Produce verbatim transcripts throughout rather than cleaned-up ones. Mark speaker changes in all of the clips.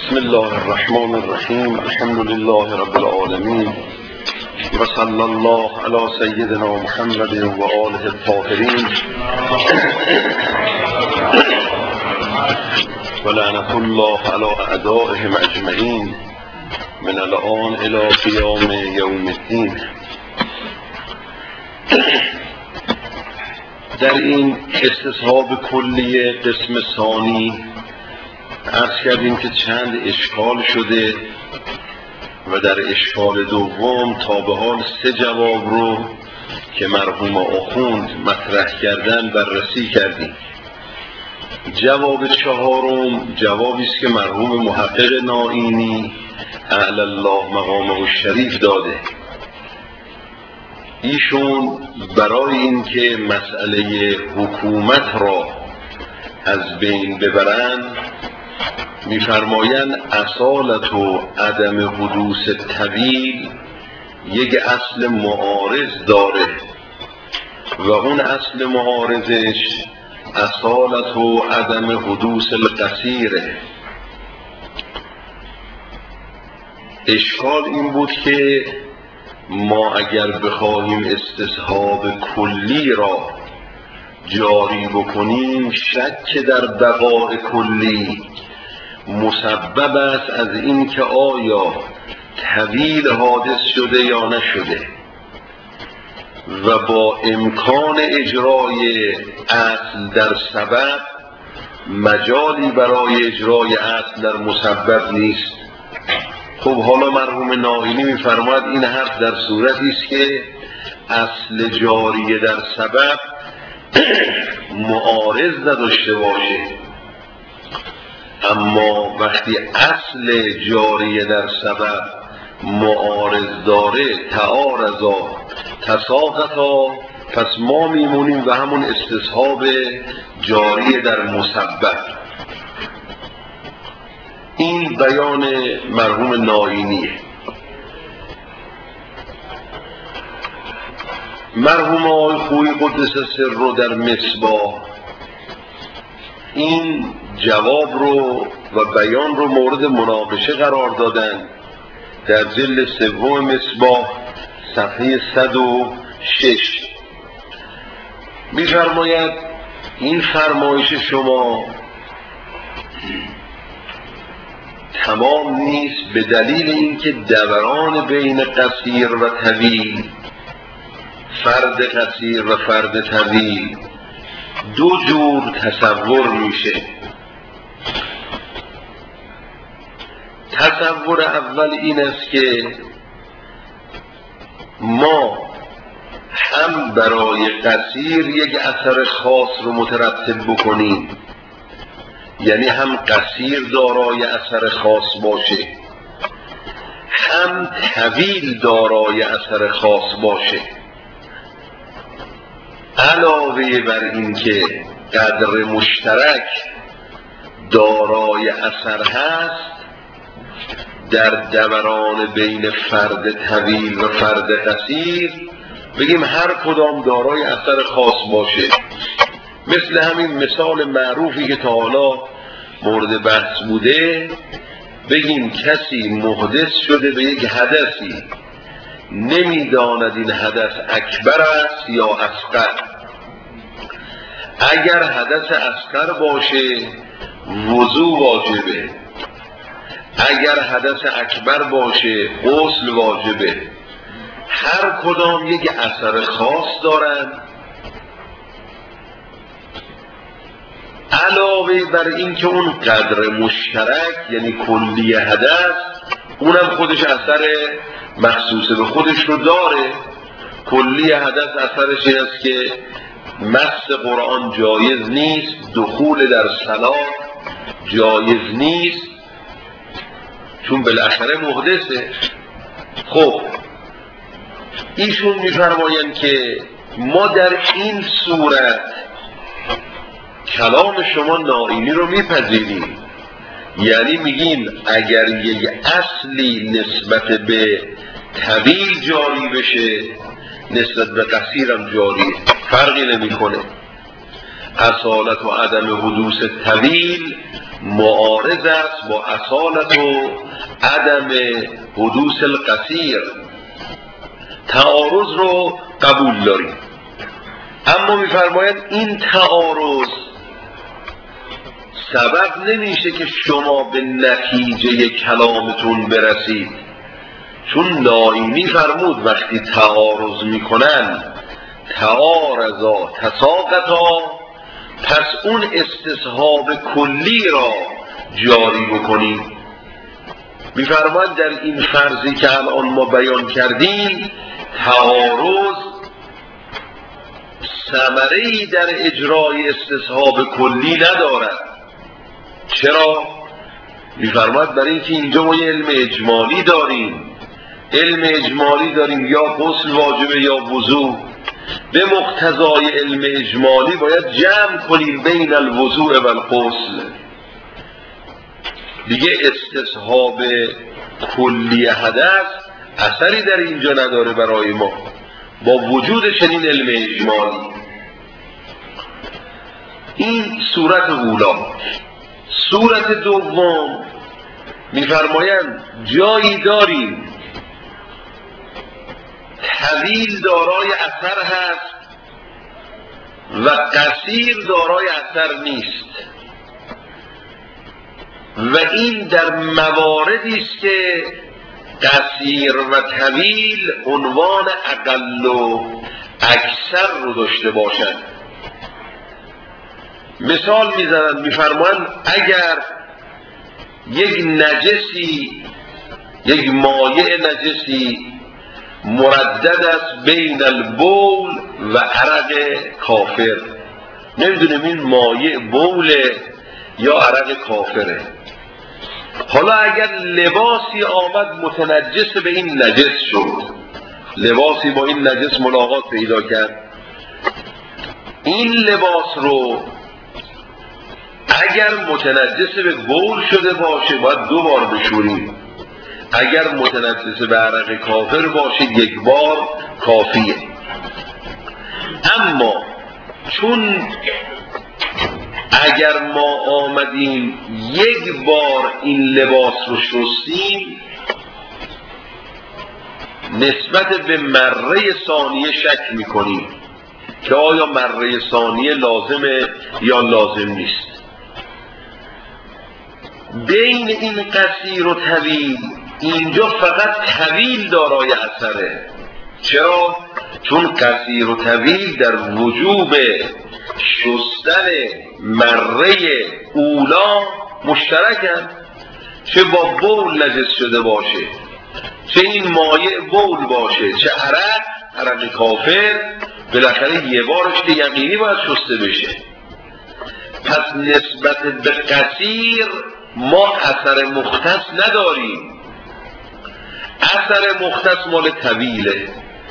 Speaker 1: بسم الله الرحمن الرحیم. الحمد لله رب العالمین و صلی الله علی سیدنا محمد و آله الطاهرین و لعنة الله علی اعدائهم اجمعین من الآن الی قیام یوم الدین. در این استصحاب کلی قسم ثانی عرض کردیم که چند اشکال شده و در اشکال دوم تا به حال سه جواب رو که مرحوم آخوند مطرح کردن بررسی کردیم. جواب چهارم جوابی است که مرحوم محقق نائینی اعلی الله مقامه الشریف داده. ایشون برای اینکه مسئله حکومت را از بین ببرند می‌فرمایند اصالت و عدم حدوث طویل یک اصل معارض داره و اون اصل معارضش اصالت و عدم حدوث القصیره. اشکال این بود که ما اگر بخواهیم استصحاب کلی را جاری بکنیم شک در بقاء کلی مسبب است از این که آیا طویل حادث شده یا نشده و با امکان اجرای اصل در سبب مجالی برای اجرای اصل در مسبب نیست. خب حالا مرحوم نائینی می‌فرماید این حرف در صورتی است که اصل جاری در سبب معارض نداشته باشه، اما وقتی اصل جاری در سبب معارض داره تعارضا تساقطا، پس ما میمونیم و همون استصحاب جاری در مسبب. این بیان مرحوم نائینیه. مرحوم آقای خویی قدس سر رو در مصباح این جواب رو و بیان رو مورد مناقشه قرار دادن در جلد سوم مصباح صفحه صد و شش. می‌فرماید این فرمایش شما تمام نیست به دلیل اینکه دوران بین قصیر و طویل، فرد قصیر و فرد طویل دو جور تصور میشه. تصور اول این است که ما هم برای قصیر یک اثر خاص رو مترتب بکنیم، یعنی هم قصیر دارای اثر خاص باشه هم طویل دارای اثر خاص باشه. علاوه بر این که قدر مشترک دارای اثر هست در دوران بین فرد طویل و فرد قصیر، بگیم هر کدام دارای اثر خاص باشه. مثل همین مثال معروفی که تا حالا مورد بحث بوده، بگیم کسی محدث شده به یک حدثی، نمیداند این حدث اکبر است یا اصغر. اگر حدث اصغر باشه وضو واجبه، اگر حدث اکبر باشه غسل واجبه. هر کدام یک اثر خاص دارند. علاوه بر این که اون قدر مشترک یعنی کلی حدث اونم خودش اثر مخصوص به خودش رو داره. کلی حدث اثرش این است که مس قرآن جایز نیست، دخول در صلاة جایز نیست، چون بالاخره محدثه. خب ایشون می‌فرمایند که ما در این صورت کلام شما نائینی رو میپذیریم، یعنی میگین اگر یک اصلی نسبت به طویل جاری بشه نسبت به قصیرم جاری، فرقی نمیکنه. اصالت و عدم حدوث طویل معارض است با اصالت و عدم حدوث القصیر. تعارض رو قبول داریم، اما میفرماید این تعارض سبب نمیشه که شما به نتیجه کلامتون برسید. چون نائینی فرمود وقتی تعارض میکنن تعارضا تساقطا، پس اون استصحاب کلی را جاری بکنید. میفرماید در این فرضی که الان ما بیان کردیم تعارض ثمره‌ای در اجرای استصحاب کلی ندارد. چرا؟ میفرماید برای اینکه اینجا ما یه علم اجمالی داریم. علم اجمالی داریم یا غسل واجبه یا وضوء. به مقتضای علم اجمالی باید جمع کنیم بین الوضوء و الغسل. دیگه استصحاب کلی حدث اثری در اینجا نداره برای ما با وجود چنین علم اجمالی. این صورت اولا. صورت دوم میفرمایند جایی داریم طویل دارای اثر هست و قصیر دارای اثر نیست، و این در مواردی است که قصیر و طویل عنوان اقل و اکثر رو داشته باشند. مثال میزنند، میفرمایند اگر یک نجسی، یک مایع نجسی مردد است بین البول و عرق کافر، نمیدونیم این مایع بوله یا عرق کافره. حالا اگر لباسی آمد متنجس به این نجس شد، لباسی با این نجس ملاقات پیدا کرد، این لباس رو اگر متنجس به بول شده باشه باید دو بار بشوریم، اگر متنجس به عرق کافر باشه یک بار کافیه. اما چون اگر ما آمدیم یک بار این لباس رو شستیم، نسبت به مره ثانیه شک میکنیم که آیا مره ثانیه لازمه یا لازم نیست. بین این قصیر و طویل اینجا فقط طویل دارای اثره. چرا؟ چون قصیر و طویل در وجوب شستن مره اولا مشترکن، چه با بول نجس شده باشه، چه این مایع بول باشه، چه عرق عرق کافر، بالاخره یه بارش که یقینی باید شسته بشه. پس نسبت به قصیر ما اثر مختص نداریم، اثر مختص مال طویله.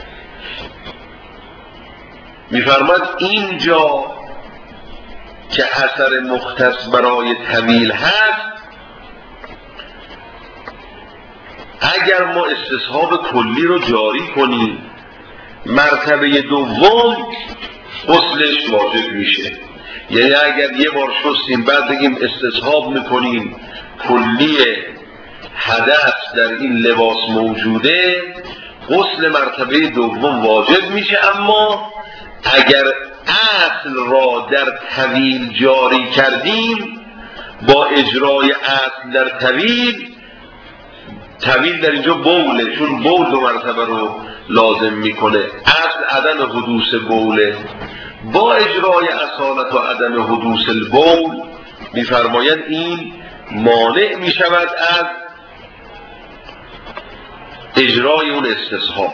Speaker 1: میفرماد اینجا که اثر مختص برای طویل هست، اگر ما استصحاب کلی رو جاری کنیم مرتبه دوم غسلش واجب میشه. یعنی اگر یه بار شستیم بعد بگیم استصحاب میکنیم کلی حدث در این لباس موجوده، غسل مرتبه دوم واجب میشه. اما اگر اصل را در طویل جاری کردیم با اجرای اصل در طویل، طویل در اینجا بوله، چون بول دو مرتبه رو لازم میکنه، اصل عدم حدوث بوله، با اجرای اصالت و عدم حدوث البول میفرمایند این مانع میشود از اجرای اون استصحاب.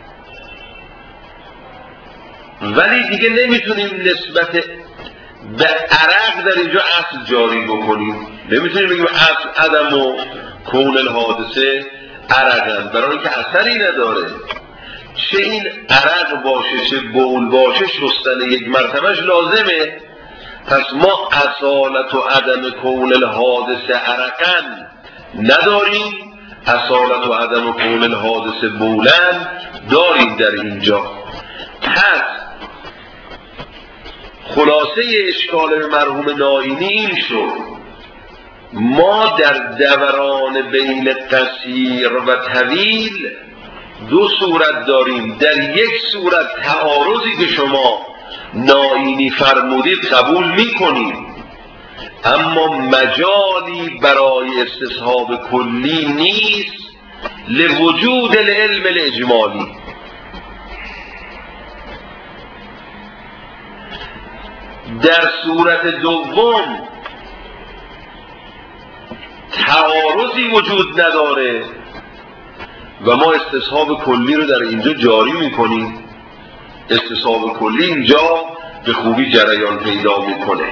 Speaker 1: ولی دیگه نمیتونیم نسبت به عرق در اینجا اصل جاری بکنیم، نمیتونیم بگیم اصل عدم و کون الحادثه عرقن، برای اینکه اثری نداره. چه این عرق باشه چه بول باشه شستن یک مرتبهش لازمه. پس ما اصالت و عدم کون الحادثه عرقن نداریم، اصالت و عدم کون الحادثه بولن داریم در اینجا. پس خلاصه اشکال مرحوم نائینی این شد ما در دوران بین قصیر و طویل دو صورت داریم. در یک صورت تعارضی که شما نائینی فرمودید قبول میکنیم، اما مجالی برای استصحاب کلی نیست لوجود العلم الاجمالی. در صورت دوم تعارضی وجود نداره و ما استصحاب کلی رو در اینجا جاری میکنیم. استصحاب کلی اینجا به خوبی جریان پیدا میکنه.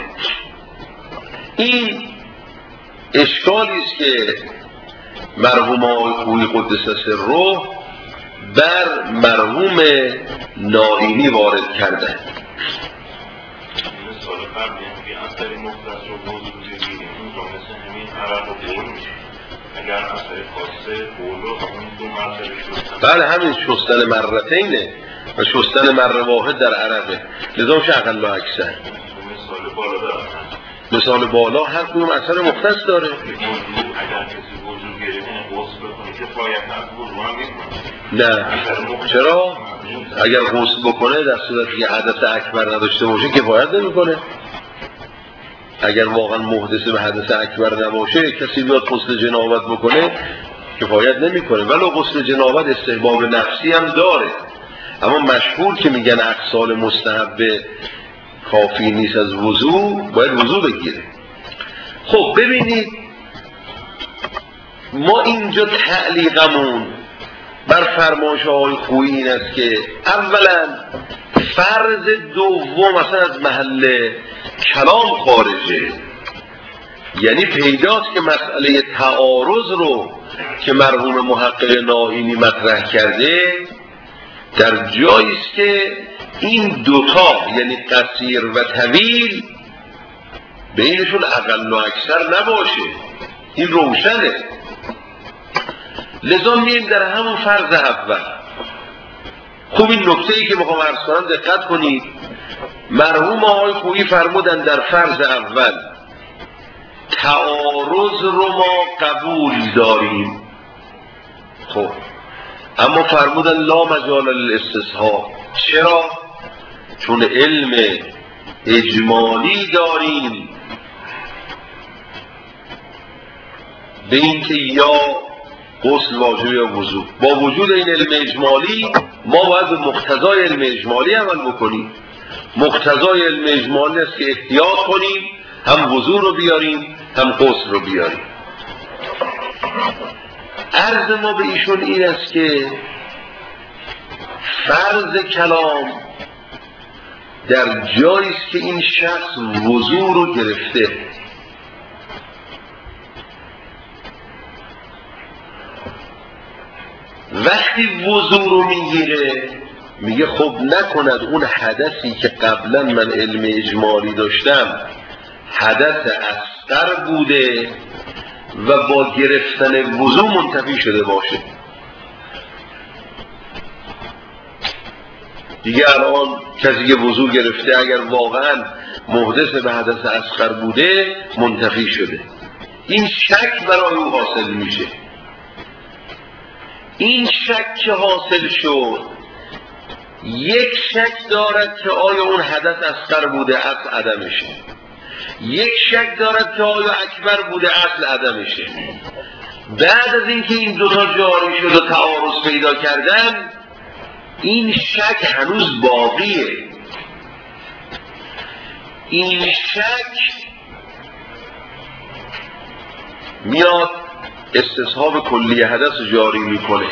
Speaker 1: این اشکالی است که مرحوم آقای خویی قدس سره بر مرحوم نائینی وارد کردن. بله همین شستن مرتینه و شستن مره واحد در عربه، لذا میشه اقل و اکثر. مثال بالا داره، مثال بالا هر کدوم اثر مختص داره. اگر کسی وضو گرفت غسل بکنه کفایت نداره؟ نه. چرا؟ اگر غسل بکنه در صورتی که حدث اکبر نداشته باشه کفایت نمیکنه. اگر واقعا محدث به حدث اکبر نباشه کسی بیاد غسل جنابت بکنه کفایت نمیکنه. ولو غسل جنابت استحباب نفسی هم داره، اما مشهور که میگن اقسال مستحب کافی نیست از وضو، باید وضو بگیره. خب ببینید ما اینجا تعلیقمون بر فرمایش آقای خویی این است که اولا فرض دوم اصلا از محل کلام خارجه، یعنی پیداست که مسئله تعارض رو که مرحوم محقق نائینی مطرح کرده در جایی است که این دوتا یعنی قصیر و طویل بینشون اقل و اکثر نباشه. این روشنه. لذا میریم در همون فرض اول. خوب این نکته ای که میخوام عرض کنم دقت کنید. مرحوم آقای خویی فرمودن در فرض اول تعارض رو ما قبول داریم، خب اما فرمودن لا مجال للاستصحاب. چرا؟ چون علم اجمالی داریم به این که یا غسل واجب یا وضو. با وجود این علم اجمالی ما باید به مقتضای علم اجمالی عمل بکنیم. مقتضای علم اجمالی است که احتیاط کنیم، هم وضو رو بیاریم هم غسل رو بیاریم. عرض ما به ایشون این است که فرض کلام در جایی است که این شخص وضو رو گرفته، وقتی وضو رو میگیره میگه خب نکند اون حدثی که قبلا من علم اجمالی داشتم حدث اصغر بوده و با گرفتن وضو منتفی شده باشه. دیگه الان کسی که وضو گرفته اگر واقعا محدث به حدث اصغر بوده منتفی شده. این شک برای او حاصل میشه. این شک که حاصل شد یک شک دارد که آیا اون حدث اصغر بوده اصل عدمشه، یک شک دارد که آیا اکبر بوده اصل عدمشه. بعد از اینکه این دوتا جاری شد و تعارض پیدا کردن این شک هنوز باقیه. این شک میاد استصحاب کلی حدث جاری میکنه.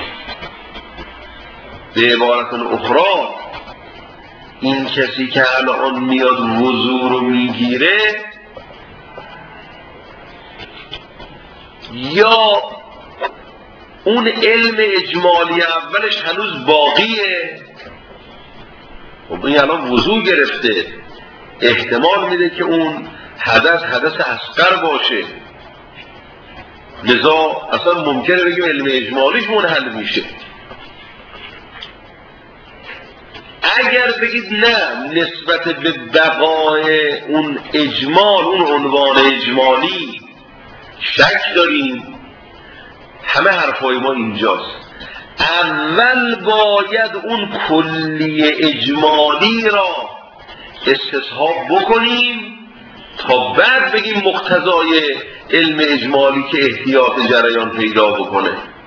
Speaker 1: به عبارت اخرى این کسی که الان میاد وضو رو میگیره یا اون علم اجمالی اولش هنوز باقیه. خب این الان وضو گرفته، احتمال میده که اون حدث حدث اصغر باشه، لذا اصلا ممکنه بگیم علم اجمالیش منحل میشه. اگر بگید نه نسبت به بقای اون اجمال، اون عنوان اجمالی شک داریم، همه حرفای ما اینجاست. اول باید اون کلی اجمالی را استصحاب بکنیم تا بعد بگیم مقتضای علم اجمالی که احتیاط جریان پیدا بکنه.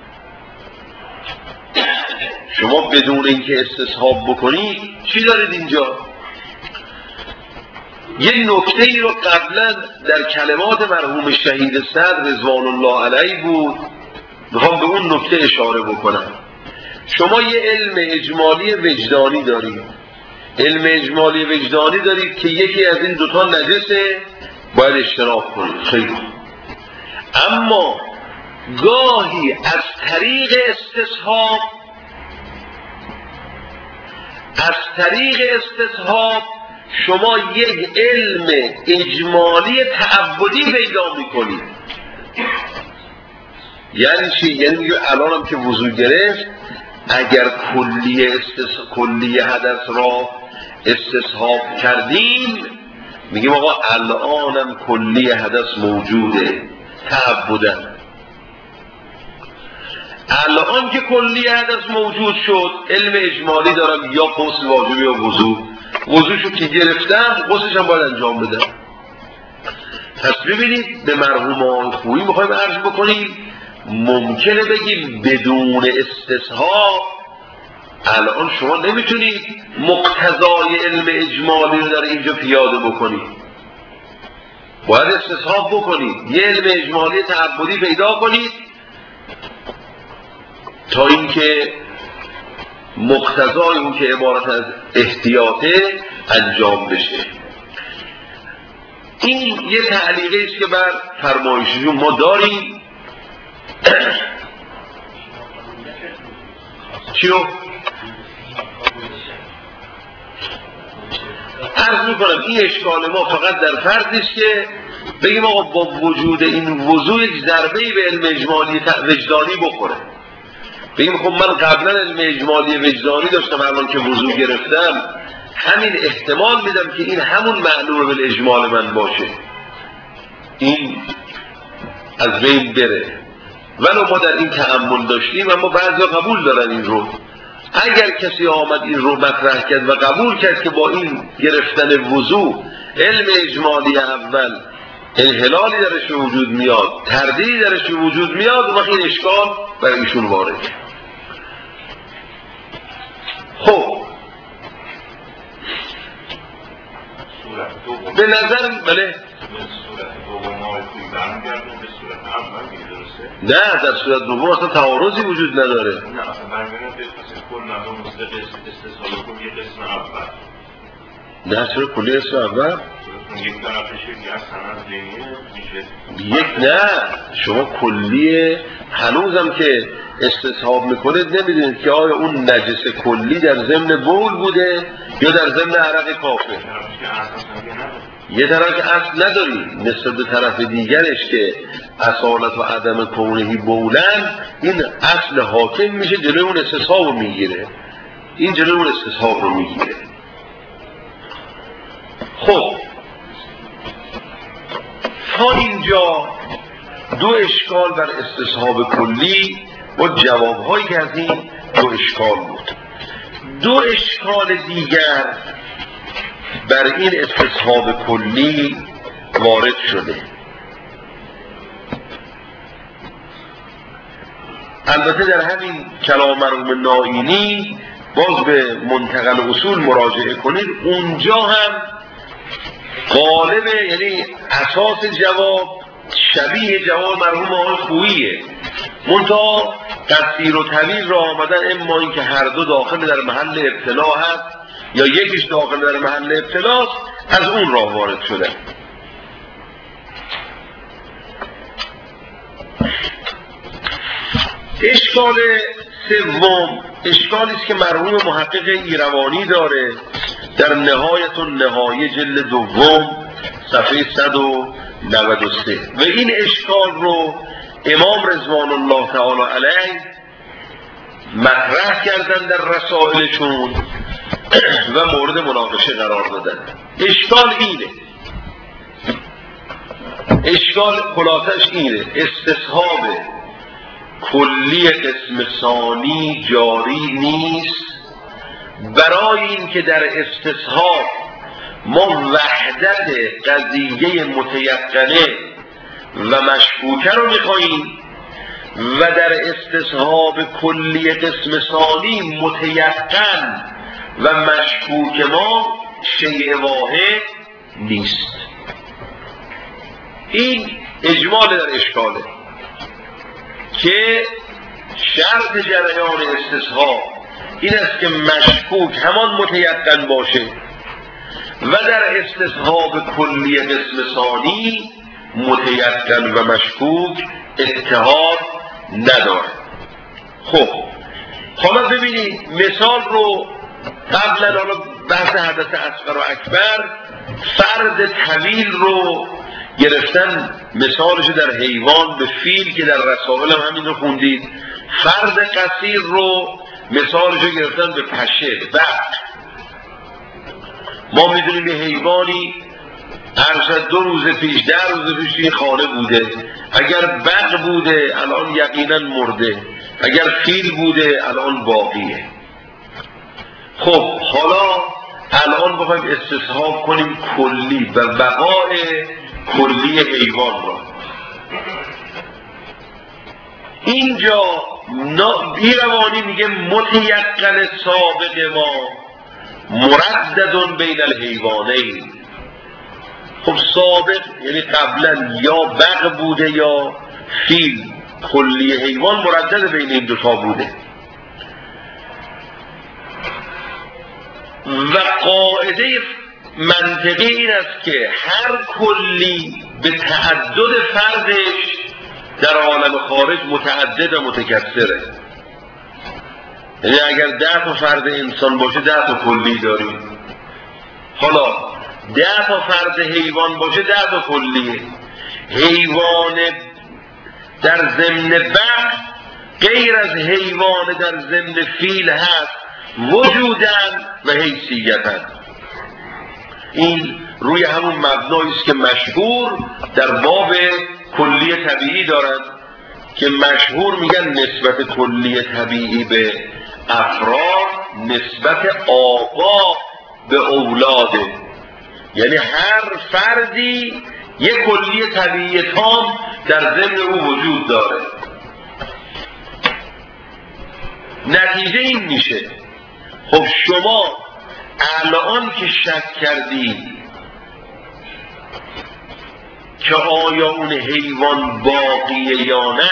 Speaker 1: شما بدون اینکه استصحاب بکنید چی دارید اینجا؟ یه نکته ای رو قبلا در کلمات مرحوم شهید صدر رضوان الله علیه بود، میخوام به اون نکته اشاره بکنم. شما یه علم اجمالی وجدانی دارید، علم اجمالی وجدانی دارید که یکی از این دوتا نجسه، باید اجتناب کنید. خیلی اما گاهی از طریق استصحاب از طریق استصحاب شما یک علم اجمالی تعبدی پیدا میکنید. یعنی چی؟ یعنی میگه الان هم که وضو گرفت، اگر کلیه استس... کلیه حدث را استصحاب کردیم، میگیم آقا الانم کلیه حدث موجوده تعبدن. الان که کلیه حدث موجود شد، علم اجمالی دارم یا غسل واجبی یا وضو، وضوشو که گرفتم غسلش هم باید انجام بدم. پس ببینید به مرحومان خویی میخوایم عرض بکنیم، ممکنه بگیم بدون استصحاب الان شما نمیتونید مقتضای علم اجمالی رو در اینجا پیاده بکنید، باید استصحاب بکنید، یه علم اجمالی تعبدی پیدا کنید تا اینکه مقتضای اون که عبارت از احتیاطه انجام بشه. این یه تعلیقی است که بر فرمایششون ما داریم. چیو؟ عرض میکنم این اشکال ما فقط در فردی است که بگیم آقا با وجود این وضوع یک ضربه‌ای به علم اجمالی وجدانی بخوره. بگیم خب من قبلا علم اجمالی وجدانی داشتم، الان که وضوع گرفتم همین احتمال میدم که این همون معلومه بالاجمال من باشه، این از بین بره. ولو ما در این تأمل داشتیم، اما بعضیا قبول دارن این رو. اگر کسی آمد این رو مطرح کرد و قبول کرد که با این گرفتن وضوع علم اجمالی اول انحلالی درش وجود میاد، تردیدی درش وجود میاد، و این اشکال برای ایشون وارد. خب به نظر بله نه در صورت دوم اصلا تعارضی وجود نداره. نه اصلا برمی‌گردیم به کل مردم مثل استصحاب کل یک قسم اول. نه چرا کلی اسم اول؟ یک طرفش یک از سند میشه یک. نه شما کلیه هنوزم که استصحاب میکنید نمیدونید که آیا اون نجس کلی در ضمن بول بوده یا در ضمن عرق کافه. یه طرف اصل نداری نسبت به طرف دیگرش که اصالت و عدم کونهی بولن، این اصل حاکم میشه، جلوی اون استصحاب رو میگیره، این جلوی اون استصحاب رو میگیره. خب تا اینجا دو اشکال بر استصحاب کلی و جوابهایی که از این دو اشکال بود. دو اشکال دیگر بر این استصحاب کلی وارد شده. البته در همین کلام مرحوم نائینی باز به منتقل اصول مراجعه کنید، اونجا هم غالبه، یعنی اساس جواب شبیه جواب مرحوم آقای خوییه، منتها قصیر و طویل را آمدن اما این که هر دو داخل در محل ابتلا هست یا یکیش داخل در محل ابتلاست، از اون راه وارد شده. اشکال سوم اشکالی است که مرحوم محقق ایروانی داره در نهایت النهایه جلد دوم صفحه صد و نود و سه، و این اشکال رو امام رضوان الله تعالی علیه مطرح کردن در رسائلشون و مورد مناقشه قرار دادن. اشکال اینه اشکال خلاصش اینه، استصحاب کلی قسم ثانی جاری نیست برای اینکه در استصحاب ما وحدت قضیه متیقنه و مشکوکه رو میخواییم و در استصحاب کلی قسم ثانی متیقن و مشکوک ما شیء واحد نیست. این اجمال در اشکاله که شرط جریان استصحاب این است که مشکوک همان متیقن باشه و در استصحاب کلی قسم ثانی متیقن و مشکوک اتحاد نداره. خب حالا ببینید مثال رو قبلا حالا بحث حدث اصغر و اکبر فرد طویل رو گرفتن مثالش در حیوان به فیل که در رسائل هم همین رو خوندید، فرد قصیر رو مثالش رو گرفتن به پشه بق. ما میدونیم یه حیوانی هر دو روز پیش در روز پیش این خانه بوده، اگر بق بوده الان یقینا مرده، اگر فیل بوده الان باقیه. خب حالا الان بخوایم استصحاب کنیم کلی و بقای کلی حیوان را. اینجا بیروانی میگه متیقن سابق ما مردد بین الحیوانین. خب سابق یعنی قبلا یا بق بوده یا فیل، کلی حیوان مردد بین این دوتا بوده و قاعده منطقی این است که هر کلی به تعدد فردش در عالم خارج متعدد و متکثره. یعنی اگر ده تا فرد انسان باشه ده تا کلی داریم، حالا ده تا فرد حیوان باشه ده تا کلیه. حیوان در ضمن بق غیر از حیوان در ضمن فیل هست وجودن و حیثیتن. این روی همون مبنایی است که مشهور در باب کلی طبیعی دارند که مشهور میگن نسبت کلی طبیعی به افراد نسبت آبا به اولاده، یعنی هر فردی یک کلی طبیعی تام در ضمن او وجود داره. نتیجه این میشه خب شما الان که شک کردید که آیا اون حیوان باقیه یا نه،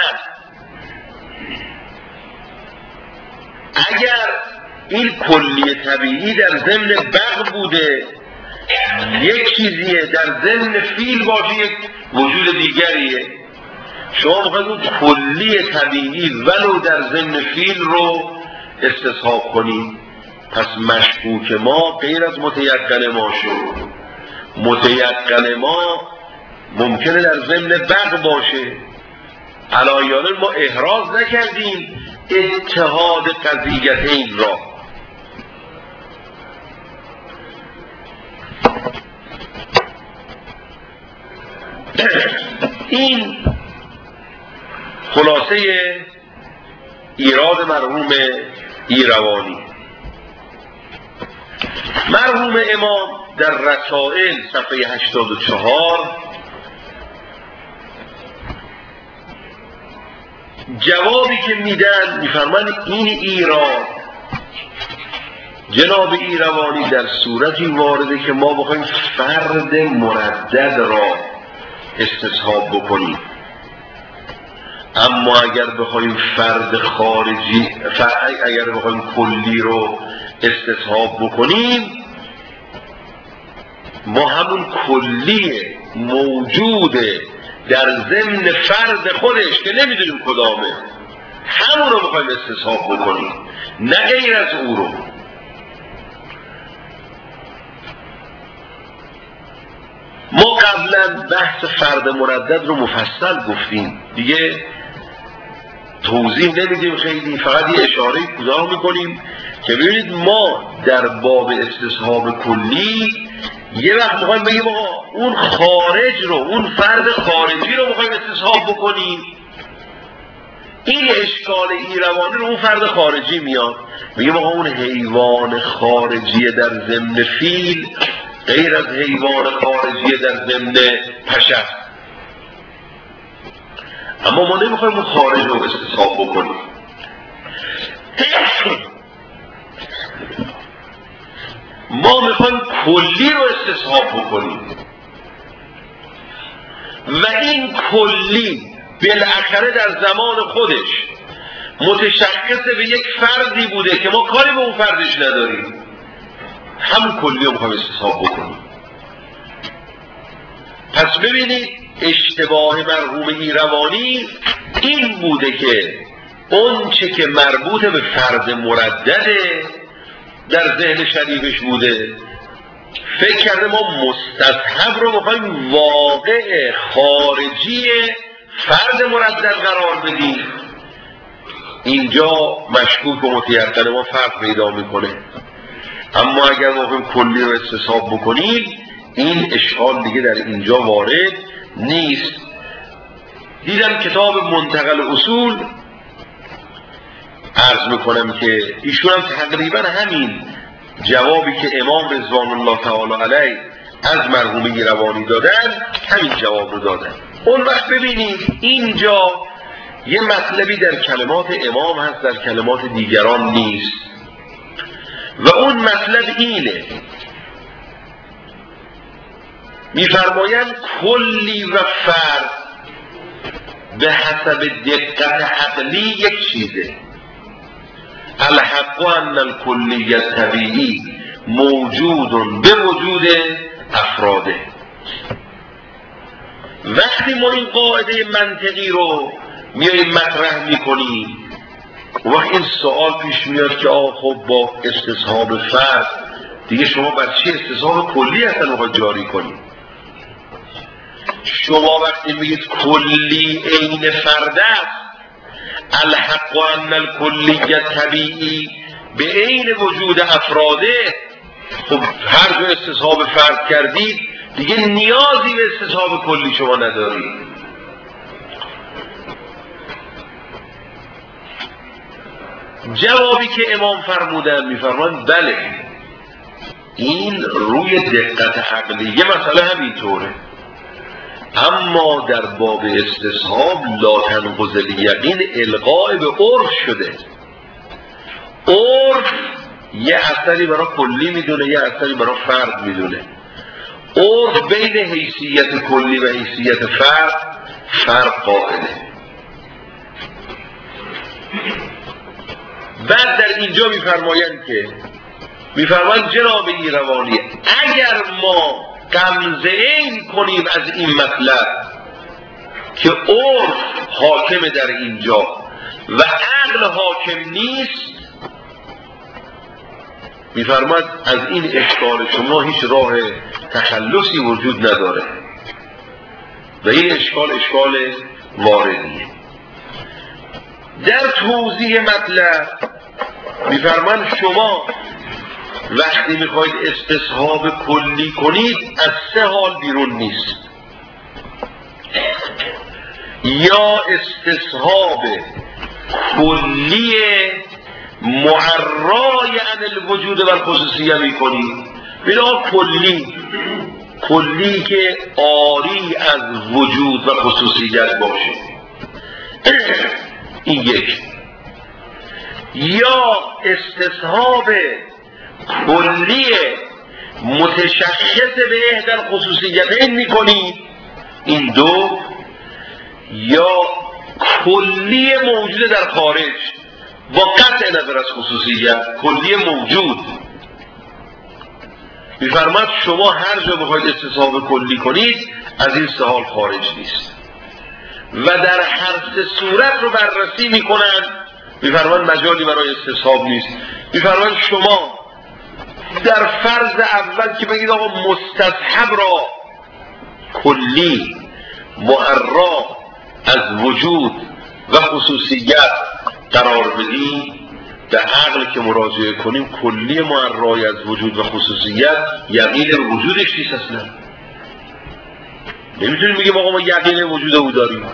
Speaker 1: اگر این کلی طبیعی در ضمن بق بوده یک چیزیه، در ضمن فیل باشه یک وجود دیگریه، شما میخواید اون کلی طبیعی ولو در ضمن فیل رو استصحاب کنید. پس مشکوک ما غیر از متیقن ما شد. متیقن ما ممکنه در ضمن بق باشه، علایانه ما احراز نکردیم اتحاد قضیتین را. این خلاصه ایراد مرحوم ایروانی. مرحوم امام در رسائل صفحه هشتاد و چهار جوابی که میدن میفرمان این ایراد جناب ایروانی در صورتی وارده که ما بخوایم فرد مردد را استصحاب بکنیم، اما اگر بخوایم فرد خارجی فرد اگر بخوایم کلی رو استصحاب بکنیم ما همون کلی موجوده در ضمن فرد خودش که نمیدونیم کدامه همون رو بخوایم استصحاب بکنیم، نه غیر از او رو. ما قبلا بحث فرد مردد رو مفصل گفتیم دیگه، توضیح نمیدیم خیلی، فقط یه اشاره کوتاه میکنیم که ببینید ما در باب استصحاب کلی یه وقت میخوایم بگیم آقا اون خارج رو، اون فرد خارجی رو میخوایم استصحاب بکنیم، این اشکال ایروانی رو اون فرد خارجی میاد میگه ما اون حیوان خارجی در ضمن فیل غیر از حیوان خارجی در ضمن پشه، اما ما نمیخوایم اون خارج رو استصحاب بکنیم. ما میخوایم کلی رو استصحاب بکنیم و این کلی بالاخره در زمان خودش متشخص به یک فردی بوده که ما کاری به اون فردش نداریم، همون کلی رو میخوایم استصحاب بکنیم. پس ببینید اشتباه مرحوم ایروانی این بوده که اون چه که مربوط به فرد مردده در ذهن شریفش بوده، فکر کرده ما مستصحب رو میخوایم واقع خارجی فرد مردد قرار بدیم. اینجا مشکوک و متیقن ما فرق پیدا میکنه. اما اگر ما میخوایم کلی رو استصحاب بکنیم این اشکال دیگه در اینجا وارد نیست. دیدم کتاب منتقل اصول عرض میکنم که ایشون هم تقریبا همین جوابی که امام رضوان الله تعالی علیه از مرحوم ایروانی دادن همین جواب رو دادن. اون وقت ببینید اینجا یه مطلبی در کلمات امام هست در کلمات دیگران نیست و اون مطلب اینه، میفرمایند کلی و فرد به حسب دقت عقلی یک چیزه. الحق ان الکلی طبیعی موجود به وجود افراده. وقتی ما این قاعده منطقی رو میاییم مطرح میکنیم وقت این سوال پیش میاد که آه خب با استصحاب فرد دیگه شما بر چی استصحاب کلی اصلا رو جاری کنید؟ شما وقتی میگید کلی عین فرد است، الحق ان الکلی طبیعی به عین وجود افراده، خب هر جا استصحاب فرد کردید دیگه نیازی به استصحاب کلی شما ندارید. جوابی که امام فرمودن میفرمان بله این روی دقت عقلیه مسئله همینطوره، اما در باب استصحاب لا تنقض الیقین القاء به عرف شده. عرف یه اثری برای کلی میدونه یه اثری برای فرد میدونه. عرف بین حیثیت کلی و حیثیت فرد فرق قائله. بعد در اینجا میفرمایند که میفرمایند جناب ایروانی اگر ما غمزه این کنیم از این مطلب که عرف حاکم در اینجا و عقل حاکم نیست، میفرماید از این اشکال شما هیچ راه تخلصی وجود نداره و این اشکال اشکال واردیه. در توضیح مطلب میفرماید شما وقتی میخواید استصحاب کلی کنید از سه حال بیرون نیست. یا استصحاب کلی معرای عن الوجود و الخصوصیه میکنید. بنا کلی کلی که عاری از وجود و خصوصیت باشه، این یک. یا استصحاب کلی متشخص به احدى الخصوصیتین میکنید، این دو. یا کلی موجود در خارج با قطع نظر از خصوصیت، کلی موجود. میفرماد شما هر جا بخواید استصحاب کلی کنید از این سه حال خارج نیست و در هر سه صورت رو بررسی میکنن. میفرماد مجالی برای استصحاب نیست. میفرماد شما در فرض اول که بگید آقا مستصحب را کلی معرا از وجود و خصوصیت قرار بدید، به عقل که مراجعه کنیم کلی معرای از وجود و خصوصیت یقین به وجودش نیست اصلا. نمیتونیم بگیم آقا ما یقین وجود او داریم.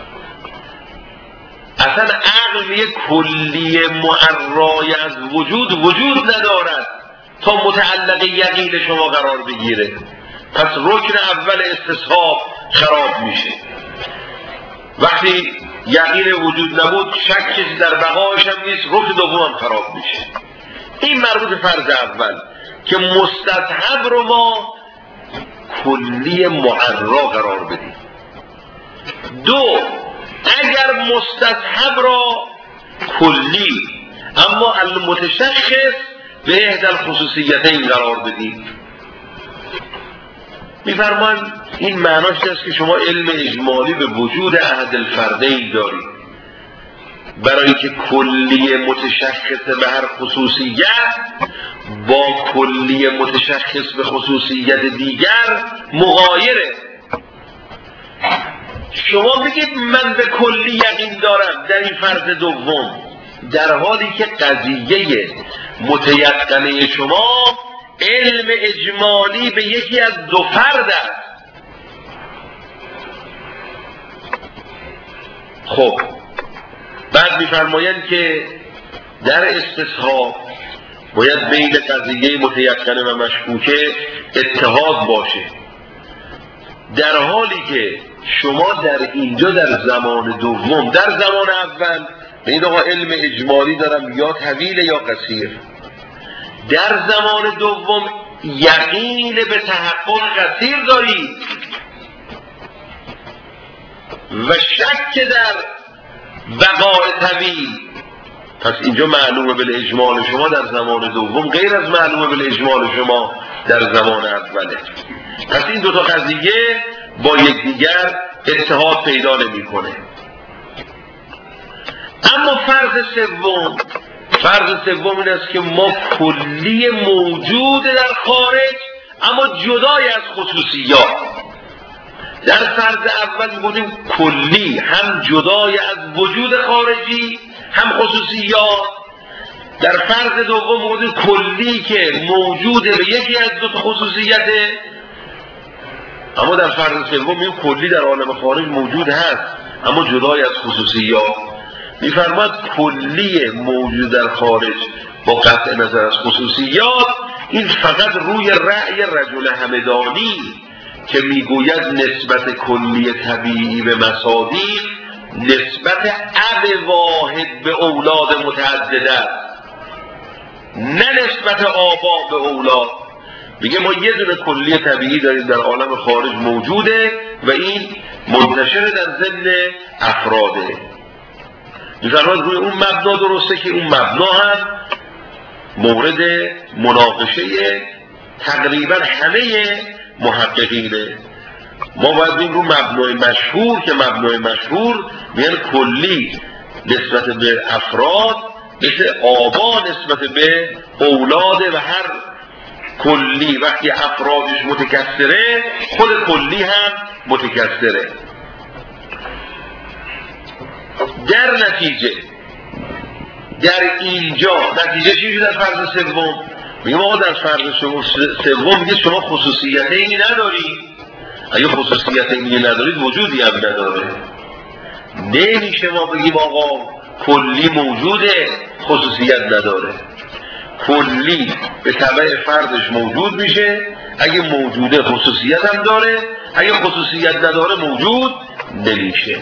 Speaker 1: اصلا عقل یک کلی معرای از وجود وجود ندارد تا متعلق یقین شما قرار بگیره. پس رکن اول استصحاب خراب میشه. وقتی یقین وجود نبود شک چیزی در بقایش هم نیست، رکن دوم هم خراب میشه. این مربوط فرض اول که مستصحب رو ما کلی معرا قرار بدیم. دو، اگر مستصحب را کلی اما المتشخص به احدى الخصوصیتین قرار بدیم. میفرمان این معناش است که شما علم اجمالی به وجود احد الفردین دارید، برای اینکه کلی متشخص به هر خصوصیت با کلی متشخص به خصوصیت دیگر مغایره. شما بگید من به کلی یقین دارم در این فرض دوم، در حالی که قضیه متیقنه شما علم اجمالی به یکی از دو فرد است. خب بعد میفرمایند که در استصحاب باید بین قضیه متیقنه و مشکوکه اتحاد باشه، در حالی که شما در اینجا در زمان دوم، در زمان اول ببینید آقا علم اجمالی دارم یا طویل یا قصیر، در زمان دوم یقین به تحقق قصیر دارید و شک در بقای طویل. پس اینجا معلومه بالاجمال شما در زمان دوم غیر از معلومه بالاجمال شما در زمان اوله. پس این دو تا قضیه با یکدیگر اتحاد پیدا نمی‌کنه. اما فرض سوم، فرض سوم این است که ما کلی موجود در خارج اما جدای از خصوصیات. در فرض اول می‌گفتیم کلی هم جدای از وجود خارجی هم خصوصیات. در فرض دوم می‌گفتیم کلی که موجود به یکی از دو خصوصیته، اما در فرض سوم می‌گیم کلی در عالم خارج موجود هست اما جدای از خصوصیات. می‌فرماد کلی موجود در خارج با قطع نظر از خصوصیات، این فقط روی رأی رجل همدانی که میگوید نسبت کلی طبیعی به مصادیق نسبت اب واحد به اولاد متعدده است، نه نسبت آبا به اولاد. میگه ما یه دونه کلی طبیعی داریم در عالم خارج موجوده و این منتشر در ضمن افراده. میفرماید روی اون مبنا درسته که اون مبنا هم مورد مناقشه تقریبا همه محققینه. ما باید بگیم رو مبنای مشهور که مبنای مشهور میان کلی نسبت به افراد مثل آبا نسبت به اولاد و هر کلی وقتی افرادش متکثره خود کلی هم متکثره. در نتیجه در اینجا نتیجه چی شد در فرض سوم؟ میگم آقا در فرض سوم میگه شما خصوصیت اینی نداری. اگه خصوصیت اینی ندارید وجودی هم نداره. نمیشه ما بگیم آقا کلی موجوده خصوصیت نداره. کلی به تبع فردش موجود میشه، اگه موجوده خصوصیت هم داره، اگه خصوصیت نداره موجود نمیشه.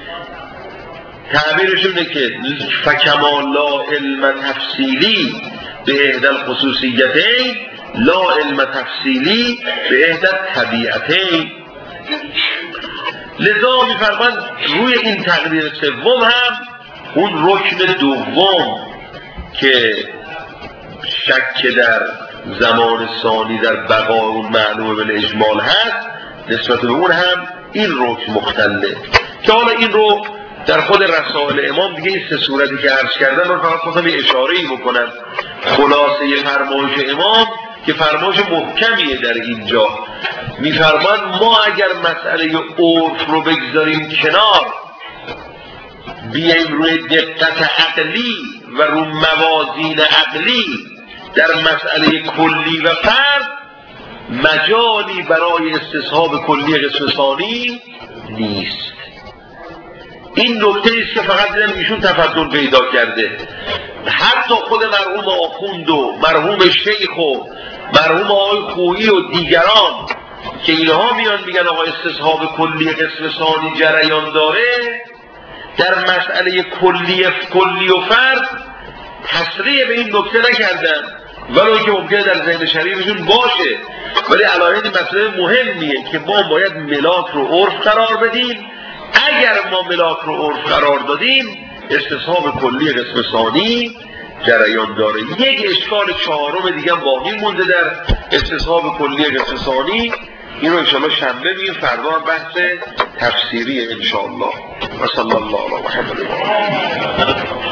Speaker 1: تعبیرش اینه که فکما لا علم تفصیلی به احدى الخصوصیتین لا علم تفصیلی به احدى الطبیعتین. لذا میفرماند روی این تقدیر سوم هم اون رکن دوم که شک در زمان ثانی در بقای اون معلومه بالاجمال هست، نسبت به اون هم این رکن مختله که حالا این رو در خود رسائل امام دیگه این سه صورتی که عرض کردم من فقط خواستم یه اشاره‌ای بکنم. خلاصه فرمایش امام که فرمایش محکمیه در اینجا، میفرمان ما اگر مسئله عرف رو بگذاریم کنار، بیاییم روی دقت عقلی و رو موازین عقلی در مسئله کلی و فرد، مجالی برای استصحاب کلی قسم ثانی نیست. این نکته است که فقط دیدم ایشون تفضل پیدا کرده. حتی خود مرحوم آخوند و مرحوم شیخ و مرحوم آقای خویی و دیگران که اینها میان میگن آقا استصحاب کلی قسم ثانی جریان داره، در مسئله کلی کلی و فرد تصریح به این نکته نکردن، ولی که ممکنه در ذهن شریفشون باشه، ولی علایه مسئله مهمیه که ما باید ملاک رو عرف قرار بدیم. اگر ما ملاک رو عرف قرار دادیم استصحاب کلی قسم ثانی جریان داره. یک اشکال چهارم دیگه باقی مونده در استصحاب کلی قسم ثانی، این رو انشاءالله شنبه میگیم، فردا هم بحث تفسیریه انشاءالله. و صلی الله علی محمد.